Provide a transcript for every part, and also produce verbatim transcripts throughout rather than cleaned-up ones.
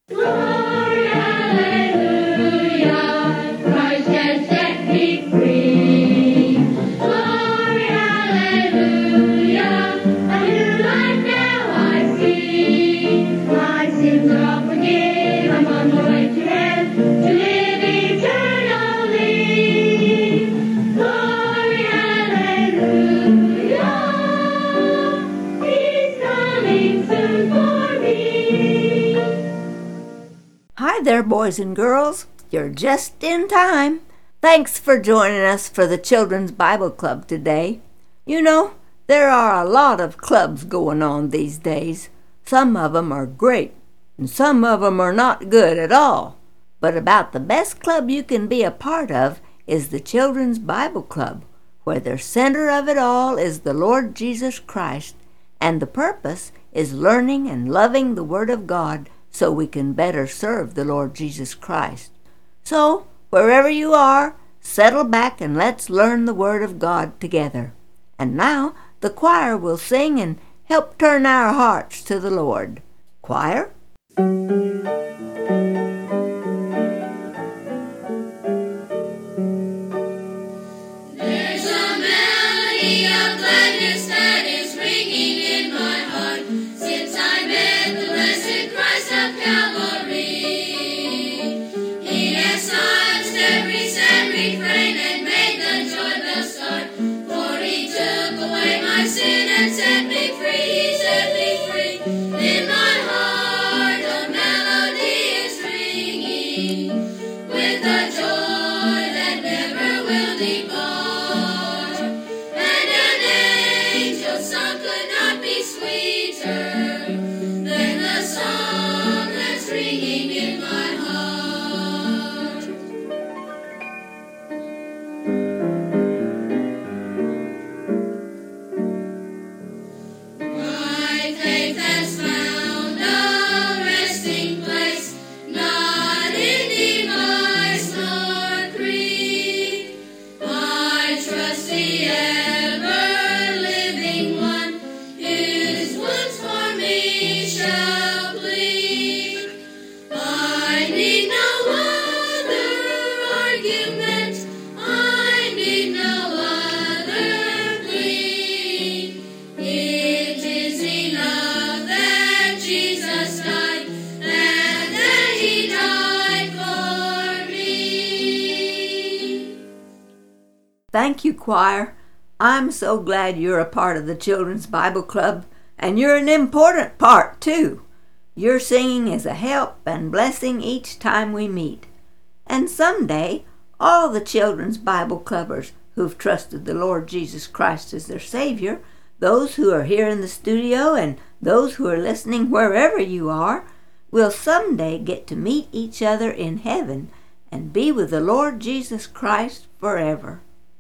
Glory, hallelujah, Christ has set me free. Glory, hallelujah, a new life now I see. My sins are all forgiven, I'm on my way to heaven, to live eternally. Glory, hallelujah, He's coming soon for me. Hi there, boys and girls. You're just in time. Thanks for joining us for the Children's Bible Club today. You know, there are a lot of clubs going on these days. Some of them are great, and some of them are not good at all. But about the best club you can be a part of is the Children's Bible Club, where the center of it all is the Lord Jesus Christ, and the purpose is learning and loving the Word of God so we can better serve the Lord Jesus Christ. So, wherever you are, settle back and let's learn the Word of God together. And now, the choir will sing and help turn our hearts to the Lord. Choir? There's a melody of gladness that is ringing in my heart since I met the blessed Christ of Calvary. He has silenced every sad refrain and made the joy bell start. For He took away my sin and set me free. He set me free. In my heart a melody is ringing with a joy that never will depart. And an angel's song could not be sweeter than the song that's ringing in my heart. My faith has found a resting place, not in device nor creed. I trust the ever-living One, His wounds for me shall bleed. I need no other argument, I need no other plea. It is enough that Jesus died, and that He died for me. Thank you, choir. I'm so glad you're a part of the Children's Bible Club, and you're an important part, too. Your singing is a help and blessing each time we meet. And someday, all the Children's Bible Clubbers who've trusted the Lord Jesus Christ as their Savior, those who are here in the studio and those who are listening wherever you are, will someday get to meet each other in heaven and be with the Lord Jesus Christ forever.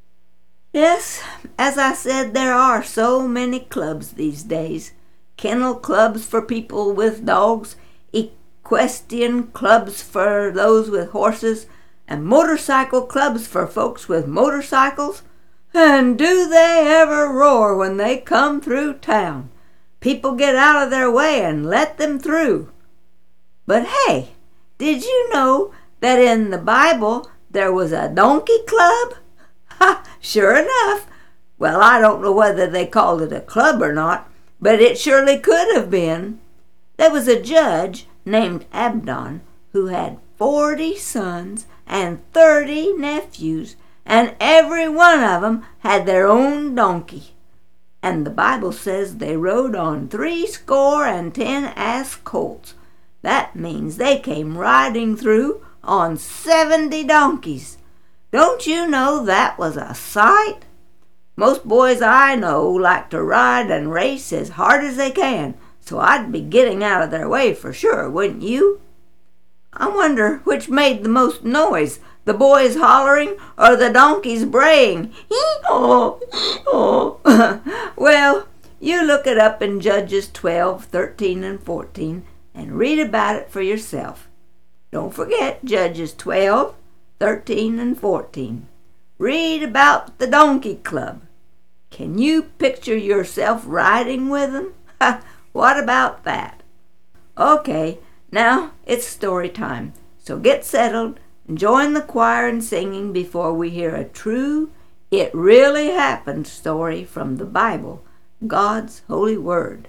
Yes, as I said, there are so many clubs these days. Kennel clubs for people with dogs, equestrian clubs for those with horses, and motorcycle clubs for folks with motorcycles. And do they ever roar when they come through town? People get out of their way and let them through. But hey, did you know that in the Bible there was a donkey club? Ha! Sure enough. Well, I don't know whether they called it a club or not, but it surely could have been. There was a judge named Abdon who had forty sons and thirty nephews, and every one of them had their own donkey. And the Bible says they rode on three score and ten ass colts. That means they came riding through on seventy donkeys. Don't you know that was a sight? Most boys I know like to ride and race as hard as they can, so I'd be getting out of their way for sure, wouldn't you? I wonder which made the most noise, the boys hollering or the donkeys braying. Hee-haw, hee-haw. Well, you look it up in Judges twelve, thirteen, and fourteen and read about it for yourself. Don't forget Judges twelve, thirteen, and fourteen. Read about the Donkey Club. Can you picture yourself riding with them? What about that? Okay, Now it's story time, so get settled and join the choir in singing before we hear a true, it really happened story from the Bible, God's holy word.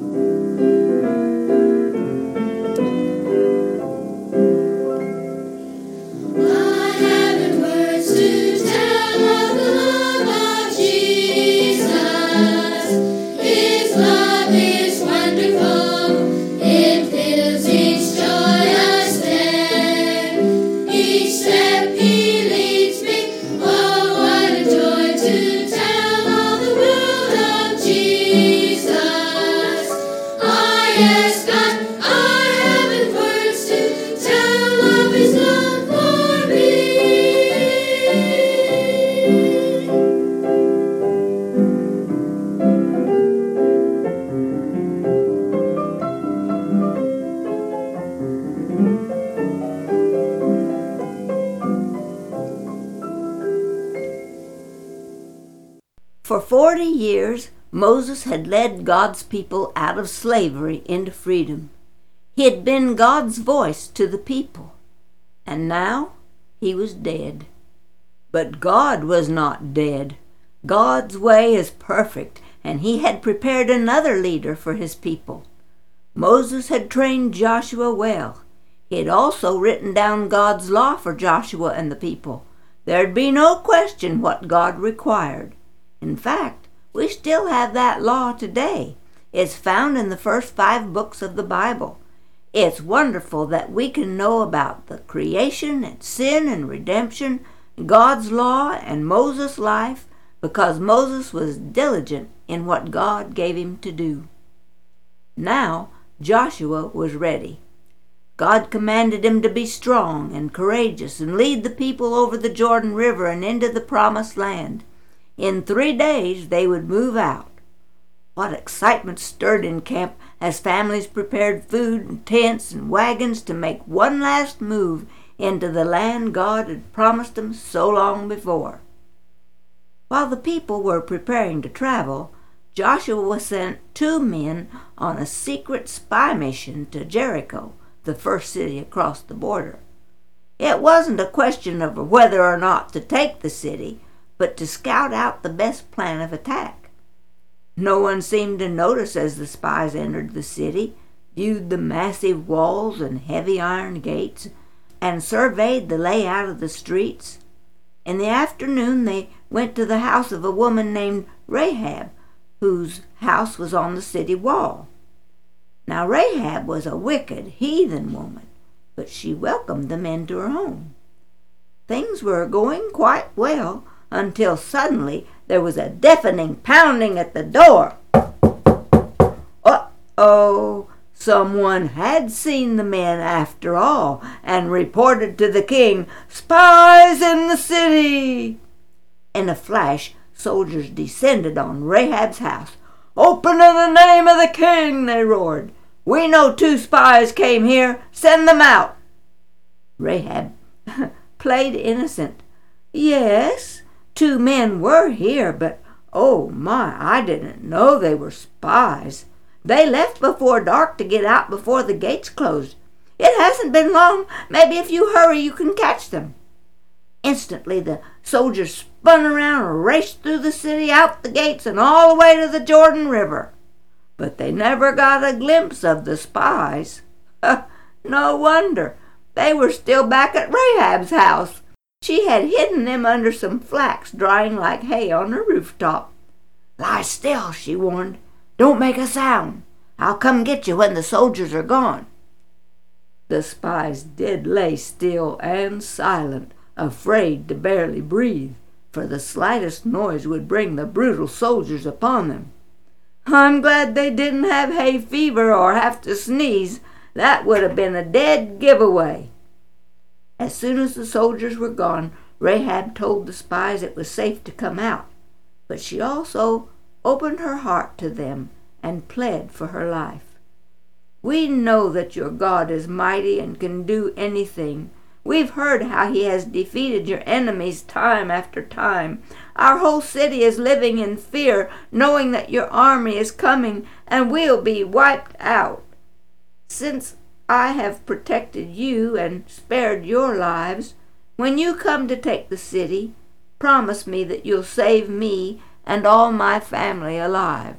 For forty years, Moses had led God's people out of slavery into freedom. He had been God's voice to the people, and now he was dead. But God was not dead. God's way is perfect, and he had prepared another leader for his people. Moses had trained Joshua well. He had also written down God's law for Joshua and the people. There'd be no question what God required. In fact, we still have that law today. It's found in the first five books of the Bible. It's wonderful that we can know about the creation and sin and redemption, God's law and Moses' life, because Moses was diligent in what God gave him to do. Now Joshua was ready. God commanded him to be strong and courageous and lead the people over the Jordan River and into the promised land. In three days they would move out. What excitement stirred in camp as families prepared food and tents and wagons to make one last move into the land God had promised them so long before. While the people were preparing to travel, Joshua sent two men on a secret spy mission to Jericho, the first city across the border. It wasn't a question of whether or not to take the city, but to scout out the best plan of attack. No one seemed to notice as the spies entered the city, viewed the massive walls and heavy iron gates, and surveyed the layout of the streets. In the afternoon they went to the house of a woman named Rahab, whose house was on the city wall. Now Rahab was a wicked, heathen woman, but she welcomed them into her home. Things were going quite well, until suddenly there was a deafening pounding at the door. Uh-oh! Someone had seen the men after all, and reported to the king, "Spies in the city!" In a flash, soldiers descended on Rahab's house. "Open in the name of the king!" they roared. "We know two spies came here. Send them out!" Rahab played innocent. "Yes, two men were here, but oh my, I didn't know they were spies. They left before dark to get out before the gates closed. It hasn't been long. Maybe if you hurry you can catch them." Instantly the soldiers spun around and raced through the city, out the gates, and all the way to the Jordan River. But they never got a glimpse of the spies. No wonder. They were still back at Rahab's house. She had hidden them under some flax drying like hay on her rooftop. "Lie still," she warned. "Don't make a sound. I'll come get you when the soldiers are gone." The spies did lay still and silent, afraid to barely breathe, for the slightest noise would bring the brutal soldiers upon them. I'm glad they didn't have hay fever or have to sneeze. That would have been a dead giveaway. As soon as the soldiers were gone, Rahab told the spies it was safe to come out, but she also opened her heart to them and pled for her life. "We know that your God is mighty and can do anything. We've heard how he has defeated your enemies time after time. Our whole city is living in fear, knowing that your army is coming and we'll be wiped out. Since I have protected you and spared your lives, when you come to take the city, promise me that you'll save me and all my family alive."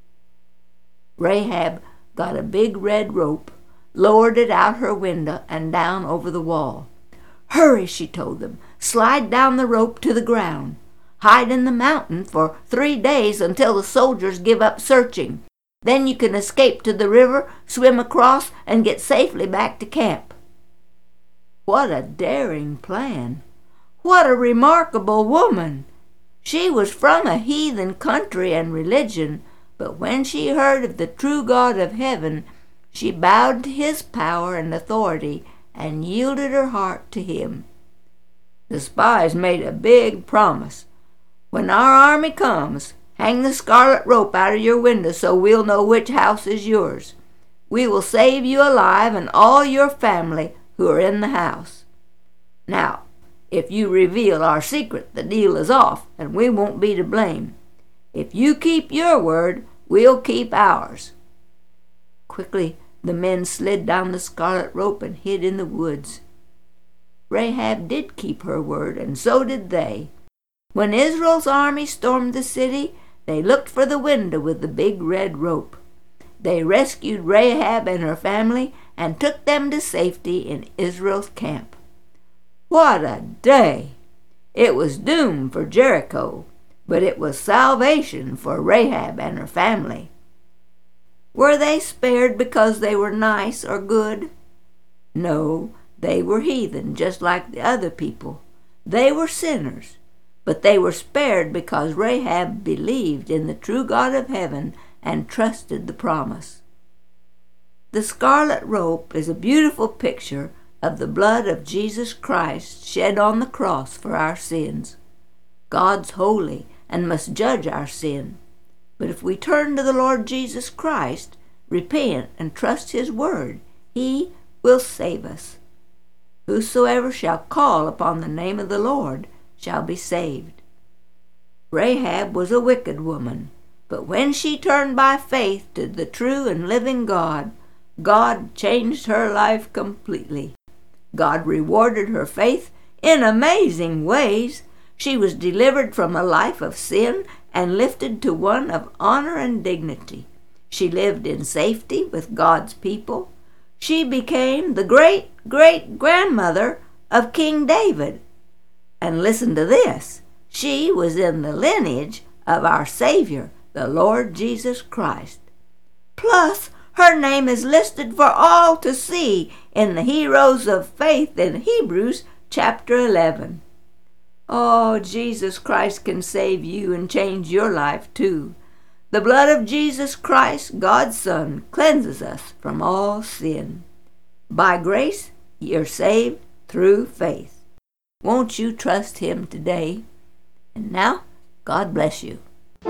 Rahab got a big red rope, lowered it out her window and down over the wall. "Hurry," she told them. "Slide down the rope to the ground. Hide in the mountain for three days until the soldiers give up searching. Then you can escape to the river, swim across, and get safely back to camp." What a daring plan! What a remarkable woman! She was from a heathen country and religion, but when she heard of the true God of heaven, she bowed to his power and authority and yielded her heart to him. The spies made a big promise. "When our army comes, hang the scarlet rope out of your window so we'll know which house is yours. We will save you alive and all your family who are in the house. Now, if you reveal our secret, the deal is off, and we won't be to blame. If you keep your word, we'll keep ours." Quickly, the men slid down the scarlet rope and hid in the woods. Rahab did keep her word, and so did they. When Israel's army stormed the city, they looked for the window with the big red rope. They rescued Rahab and her family and took them to safety in Israel's camp. What a day! It was doom for Jericho, but it was salvation for Rahab and her family. Were they spared because they were nice or good? No, they were heathen just like the other people. They were sinners, but they were spared because Rahab believed in the true God of heaven and trusted the promise. The scarlet rope is a beautiful picture of the blood of Jesus Christ shed on the cross for our sins. God's holy and must judge our sin. But if we turn to the Lord Jesus Christ, repent, and trust his word, he will save us. Whosoever shall call upon the name of the Lord shall be saved. Rahab was a wicked woman, but when she turned by faith to the true and living God, God changed her life completely. God rewarded her faith in amazing ways. She was delivered from a life of sin and lifted to one of honor and dignity. She lived in safety with God's people. She became the great-great-grandmother of King David. And listen to this. She was in the lineage of our Savior, the Lord Jesus Christ. Plus, her name is listed for all to see in the Heroes of Faith in Hebrews chapter eleven. Oh, Jesus Christ can save you and change your life too. The blood of Jesus Christ, God's Son, cleanses us from all sin. By grace, you're saved through faith. Won't you trust him today? And now, God bless you.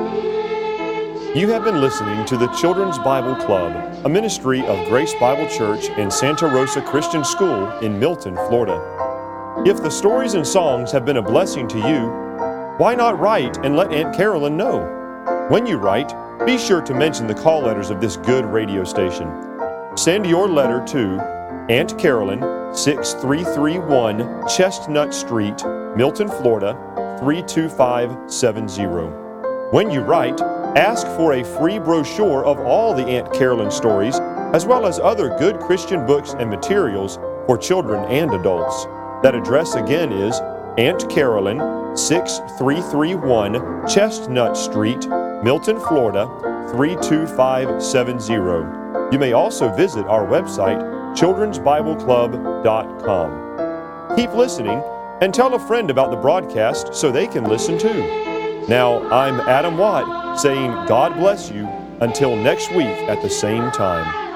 You have been listening to the Children's Bible Club, a ministry of Grace Bible Church and Santa Rosa Christian School in Milton, Florida. If the stories and songs have been a blessing to you, why not write and let Aunt Carolyn know? When you write, be sure to mention the call letters of this good radio station. Send your letter to Aunt Carolyn, six three three one Chestnut Street, Milton, Florida, three two five seven zero. When you write, ask for a free brochure of all the Aunt Carolyn stories, as well as other good Christian books and materials for children and adults. That address again is Aunt Carolyn, six three three one Chestnut Street, Milton, Florida, three two five seven zero. You may also visit our website, children's bible club dot com. Keep listening and tell a friend about the broadcast so they can listen too. Now, I'm Adam Watt saying God bless you until next week at the same time.